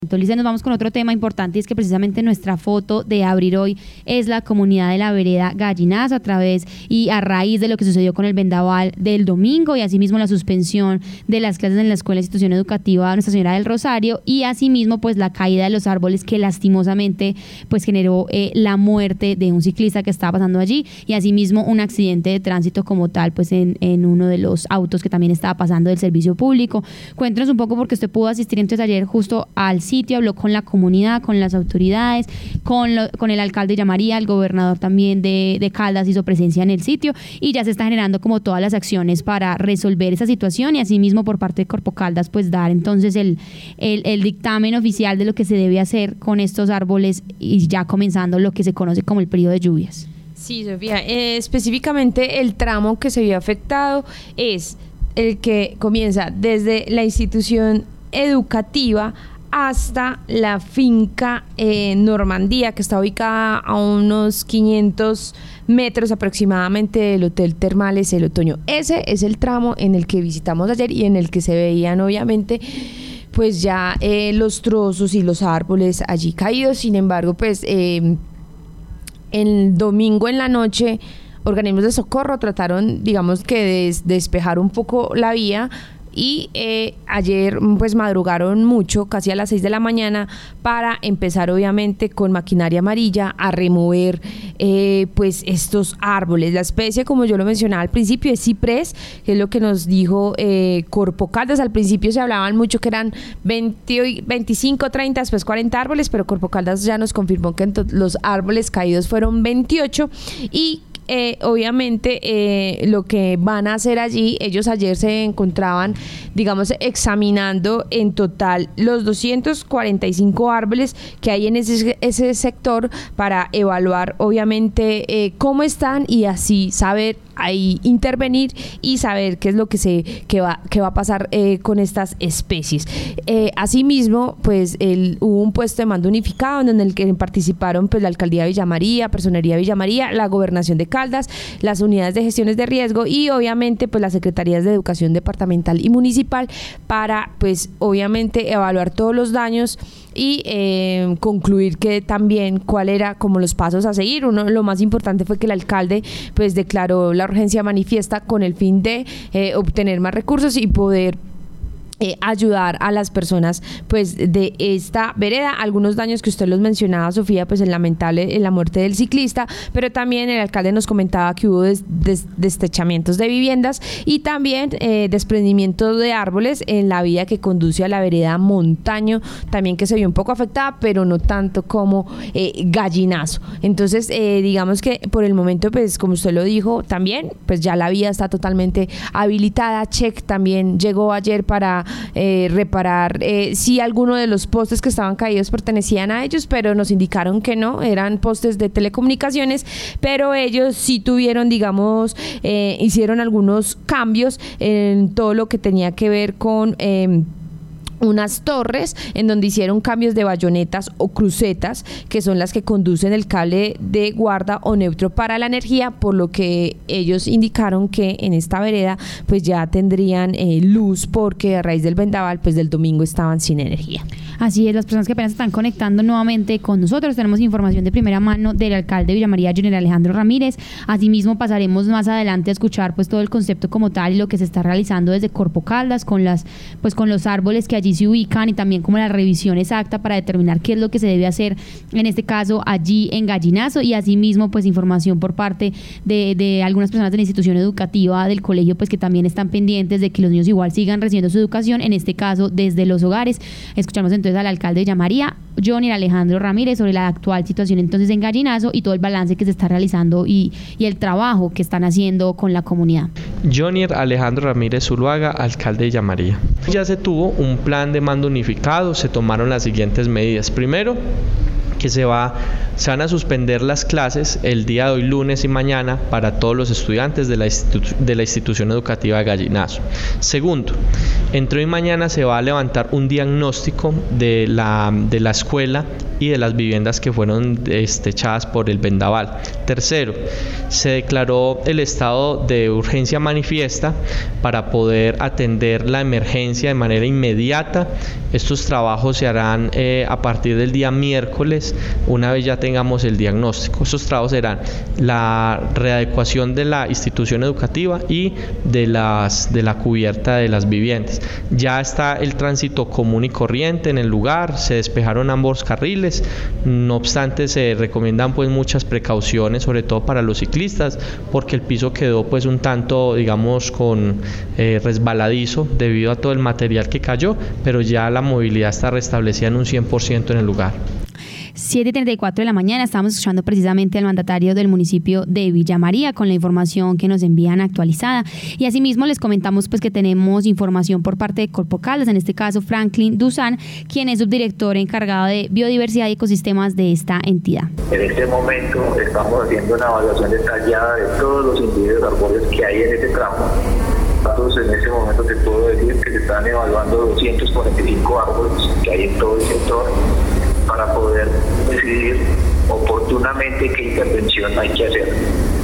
Entonces nos vamos con otro tema importante, y es que precisamente nuestra foto de abrir hoy es la comunidad de la vereda Gallinazo, a través y a raíz de lo que sucedió con el vendaval del domingo y asimismo la suspensión de las clases en la escuela e institución educativa Nuestra Señora del Rosario, y asimismo pues la caída de los árboles que lastimosamente pues generó la muerte de un ciclista que estaba pasando allí, y asimismo un accidente de tránsito como tal pues en uno de los autos que también estaba pasando del servicio público. Cuéntanos un poco, porque usted pudo asistir entonces ayer justo al sitio, habló con la comunidad, con las autoridades, con el alcalde de María, el gobernador también de Caldas hizo presencia en el sitio, y ya se está generando como todas las acciones para resolver esa situación, y asimismo por parte de Corpo Caldas pues dar entonces el dictamen oficial de lo que se debe hacer con estos árboles, y ya comenzando lo que se conoce como el periodo de lluvias. Sí, Sofía, específicamente el tramo que se vio afectado es el que comienza desde la institución educativa hasta la finca Normandía, que está ubicada a unos 500 metros aproximadamente del Hotel Termales El Otoño. Ese es el tramo en el que visitamos ayer y en el que se veían obviamente pues ya los trozos y los árboles allí caídos. Sin embargo, pues el domingo en la noche organismos de socorro trataron, digamos que de despejar un poco la vía, y ayer pues madrugaron mucho, casi a las 6 de la mañana, para empezar obviamente con maquinaria amarilla a remover pues estos árboles. La especie, como yo lo mencionaba al principio, es ciprés, que es lo que nos dijo Corpo Caldas. Al principio se hablaban mucho que eran 20, 25, 30, después 40 árboles, pero Corpo Caldas ya nos confirmó que los árboles caídos fueron 28, y obviamente lo que van a hacer allí, ellos ayer se encontraban, digamos, examinando en total los 245 árboles que hay en ese sector, para evaluar obviamente cómo están, y así saber ahí intervenir y saber qué es lo que va a pasar con estas especies. Asimismo, pues hubo un puesto de mando unificado en el que participaron pues la Alcaldía de Villa María, Personería de Villa María, la Gobernación de Caldas, las unidades de gestiones de riesgo y obviamente pues las secretarías de educación departamental y municipal, para pues obviamente evaluar todos los daños y concluir que también cuál era como los pasos a seguir. Lo más importante fue que el alcalde pues declaró la urgencia manifiesta con el fin de obtener más recursos y poder ayudar a las personas pues de esta vereda. Algunos daños que usted los mencionaba, Sofía, pues el lamentable la muerte del ciclista, pero también el alcalde nos comentaba que hubo destechamientos de viviendas y también desprendimiento de árboles en la vía que conduce a la vereda Montaño, también que se vio un poco afectada, pero no tanto como Gallinazo. Entonces digamos que por el momento, pues como usted lo dijo también, pues ya la vía está totalmente habilitada. Check también llegó ayer para reparar si alguno de los postes que estaban caídos pertenecían a ellos, pero nos indicaron que no, eran postes de telecomunicaciones, pero ellos sí tuvieron, digamos, hicieron algunos cambios en todo lo que tenía que ver con unas torres en donde hicieron cambios de bayonetas o crucetas, que son las que conducen el cable de guarda o neutro para la energía, por lo que ellos indicaron que en esta vereda pues ya tendrían luz, porque a raíz del vendaval pues del domingo estaban sin energía. Así es, las personas que apenas están conectando nuevamente con nosotros, tenemos información de primera mano del alcalde de Villa María, Junior Alejandro Ramírez. Asimismo pasaremos más adelante a escuchar pues todo el concepto como tal y lo que se está realizando desde Corpo Caldas con los árboles que allí se ubican, y también como la revisión exacta para determinar qué es lo que se debe hacer en este caso allí en Gallinazo, y asimismo pues información por parte de algunas personas de la institución educativa del colegio, pues que también están pendientes de que los niños igual sigan recibiendo su educación, en este caso desde los hogares. Escuchamos entonces al alcalde de Villa María, Junior Alejandro Ramírez, sobre la actual situación entonces en Gallinazo y todo el balance que se está realizando y el trabajo que están haciendo con la comunidad. Junior Alejandro Ramírez Zuluaga, alcalde de Villa María. Ya se tuvo un plan de mando unificado, se tomaron las siguientes medidas. Primero, que se van a suspender las clases el día de hoy, lunes y mañana, para todos los estudiantes de la institución educativa de Gallinazo. Segundo, entre hoy y mañana se va a levantar un diagnóstico de la escuela y de las viviendas que fueron echadas por el vendaval. Tercero, se declaró el estado de urgencia manifiesta para poder atender la emergencia de manera inmediata. Estos trabajos se harán a partir del día miércoles, una vez ya tengamos el diagnóstico. Estos trabajos serán la readecuación de la institución educativa y de la cubierta de las viviendas. Ya está el tránsito común y corriente en el lugar, se despejaron ambos carriles, no obstante se recomiendan pues muchas precauciones, sobre todo para los ciclistas, porque el piso quedó pues un tanto, digamos, con resbaladizo debido a todo el material que cayó, pero ya la movilidad está restablecida en un 100% en el lugar. 7:34 de la mañana, estamos escuchando precisamente al mandatario del municipio de Villa María con la información que nos envían actualizada, y asimismo les comentamos pues que tenemos información por parte de Corpo Caldas, en este caso Franklin Duzán, quien es subdirector encargado de biodiversidad y ecosistemas de esta entidad. En este momento estamos haciendo una evaluación detallada de todos los individuos de árboles que hay en ese tramo. En este momento te puedo decir que se están evaluando 245 árboles que hay en todo el sector para poder decidir oportunamente qué intervención hay que hacer.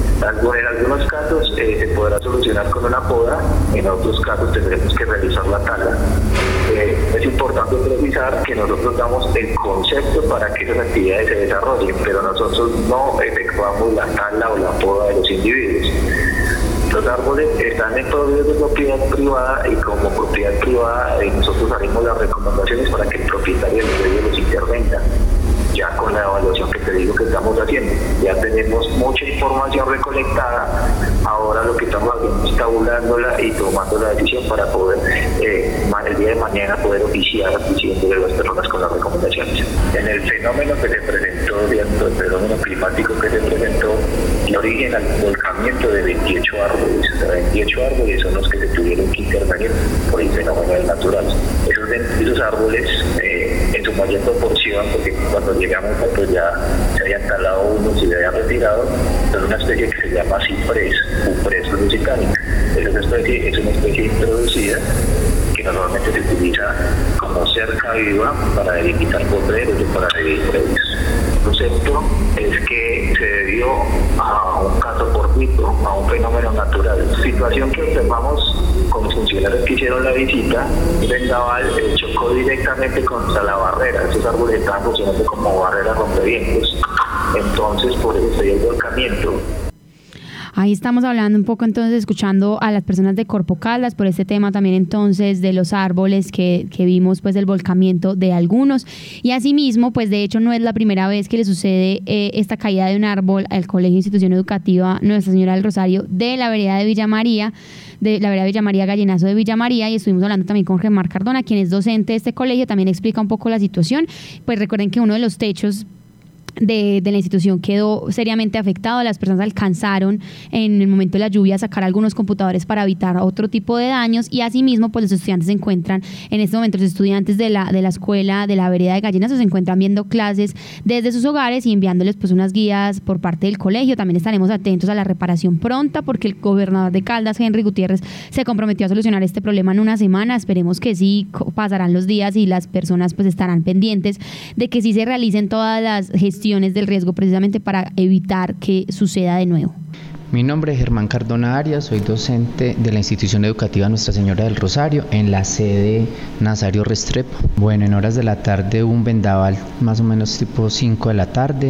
En algunos casos se podrá solucionar con una poda, en otros casos tendremos que realizar la tala. Es importante precisar que nosotros damos el concepto para que esas actividades se desarrollen, pero nosotros no efectuamos la tala o la poda de los individuos. Los árboles están en todo de propiedad privada y como propiedad privada nosotros haremos las recomendaciones para que el propietario del predio los intervenga. Ya con la evaluación que te digo que estamos haciendo, ya tenemos mucha información recolectada, ahora lo que estamos haciendo es tabulándola y tomando la decisión para poder el día de mañana poder oficiar diciéndole a las personas con las recomendaciones. En el fenómeno que se presentó, el fenómeno climático que se presentó, dio origen al volcamiento de 28 árboles. 28 árboles son los que se tuvieron que intervenir por el fenómeno natural. Esos árboles, en su mayor proporción, porque cuando llegamos pues ya se habían talado unos y se habían retirado, es una especie que se llama ciprés, Cuprés lusitanica. Esa especie es una especie introducida que normalmente se utiliza como cerca viva para delimitar potreros y para dividir predios. El concepto es que se debió a un caso fortuito, a un fenómeno natural. Situación que observamos con los funcionarios que hicieron la visita, el vendaval chocó directamente contra la barrera. Esos árboles estaban funcionando como barreras rompevientos. Entonces, por eso se dio el volcamiento. Ahí estamos hablando un poco entonces, escuchando a las personas de Corpo Caldas por este tema también entonces de los árboles que vimos pues el volcamiento de algunos, y asimismo pues de hecho no es la primera vez que le sucede esta caída de un árbol al Colegio Institución Educativa Nuestra Señora del Rosario de la vereda de Villa María, Gallinazo de Villa María, y estuvimos hablando también con Germán Cardona, quien es docente de este colegio, también explica un poco la situación. Pues recuerden que uno de los techos de la institución quedó seriamente afectado. Las personas alcanzaron en el momento de la lluvia a sacar algunos computadores para evitar otro tipo de daños, y asimismo pues los estudiantes se encuentran en este momento, los estudiantes de la escuela de la vereda de Gallinazo se encuentran viendo clases desde sus hogares y enviándoles pues unas guías por parte del colegio. También estaremos atentos a la reparación pronta, porque el gobernador de Caldas, Henry Gutiérrez, se comprometió a solucionar este problema en una semana. Esperemos que sí, pasarán los días y las personas pues estarán pendientes de que sí se realicen todas las gestiones del riesgo precisamente para evitar que suceda de nuevo. Mi nombre es Germán Cardona Arias, soy docente de la institución educativa Nuestra Señora del Rosario en la sede Nazario Restrepo. Bueno, en horas de la tarde hubo un vendaval más o menos tipo 5 de la tarde,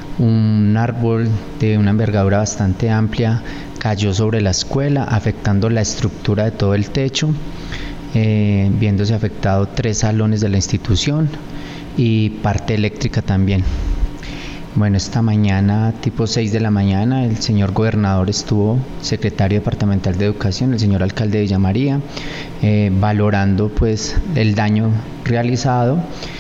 un árbol de una envergadura bastante amplia cayó sobre la escuela afectando la estructura de todo el techo, viéndose afectado 3 salones de la institución y parte eléctrica también. Bueno, esta mañana, tipo 6 de la mañana, el señor gobernador estuvo, secretario departamental de Educación, el señor alcalde de Villa María, valorando pues el daño realizado.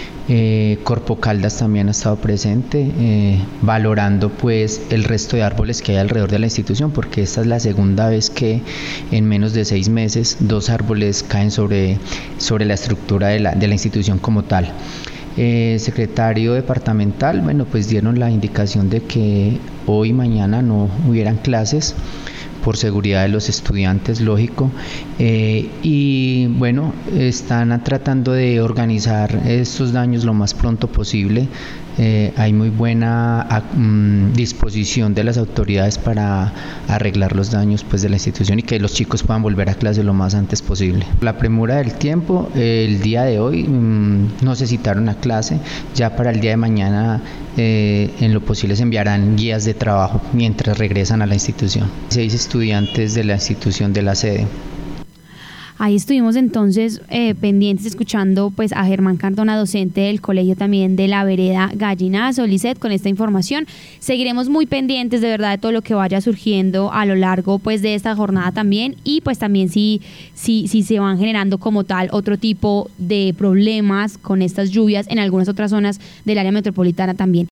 Corpo Caldas también ha estado presente, valorando pues el resto de árboles que hay alrededor de la institución, porque esta es la segunda vez que en menos de 6 meses 2 árboles caen sobre la estructura de la institución como tal. secretario departamental, bueno, pues dieron la indicación de que hoy y mañana no hubieran clases por seguridad de los estudiantes, lógico, y bueno, están tratando de organizar estos daños lo más pronto posible. Hay muy buena disposición de las autoridades para arreglar los daños pues de la institución y que los chicos puedan volver a clase lo más antes posible. La premura del tiempo, el día de hoy no se citaron a clase, ya para el día de mañana en lo posible se enviarán guías de trabajo mientras regresan a la institución. 6 estudiantes de la institución de la sede. Ahí estuvimos entonces pendientes escuchando pues a Germán Cardona, docente del colegio también de la vereda Gallinazo. Lisset, con esta información seguiremos muy pendientes de verdad de todo lo que vaya surgiendo a lo largo pues de esta jornada también, y pues también si se van generando como tal otro tipo de problemas con estas lluvias en algunas otras zonas del área metropolitana también